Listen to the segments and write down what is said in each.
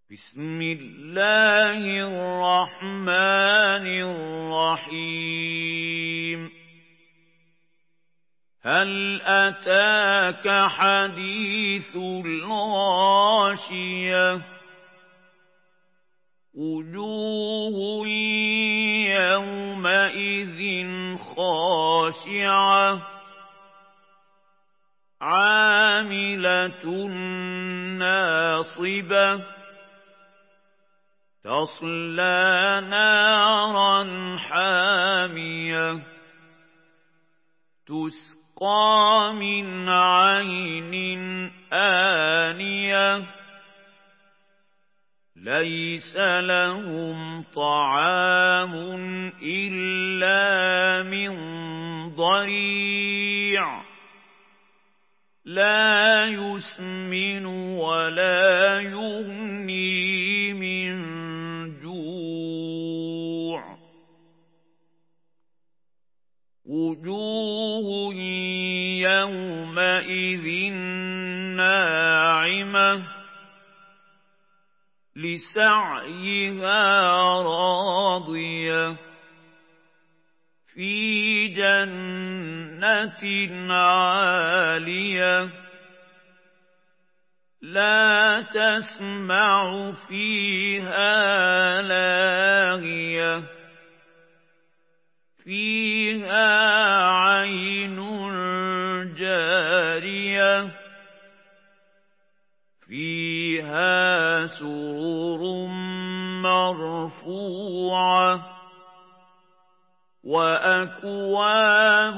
بسم الله الرحمن الرحيم هل أتاك حديث الغاشية وجوه يومئذ خاشعة عاملة ناصبة تصلى نارا حامية تسقى من عين آنية ليس لهم طعام إلا من ضريع لا يسمن ولا يغني من جوع وجوه يومئذ ناعمة لسعيها راضية في جنة عالية لا تسمع فيها لاغية فيها عين جارية فيها سرر مرفوعة وأكواب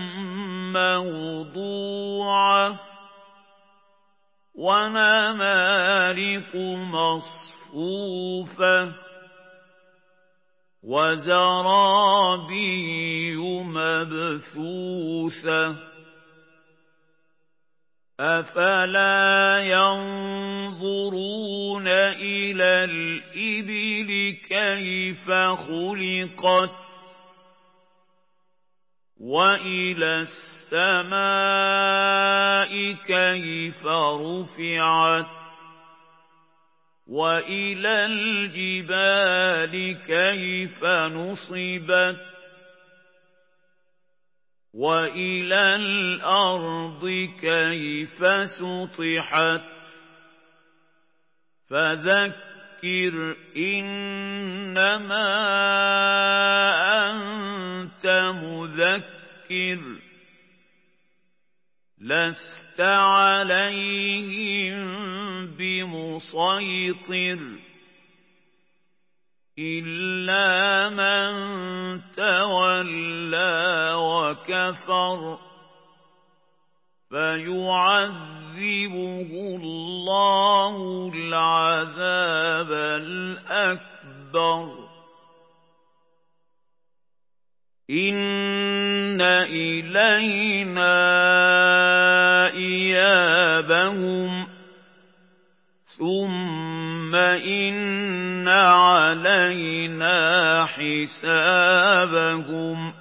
موضوعة ونمارق مصفوفة وزرابي مبثوثة أفلا ينظرون إلى الإبل كيف خلقت وإلى السماء كيف رفعت وإلى الجبال كيف نصبت وإلى الأرض كيف سطحت فذكر إنما أنت مذكر لست عليهم بمسيطر إلا من تولى وكفر فيعذبه الله العذاب الأكبر إن إلينا إيابهم ثم إن علينا حسابهم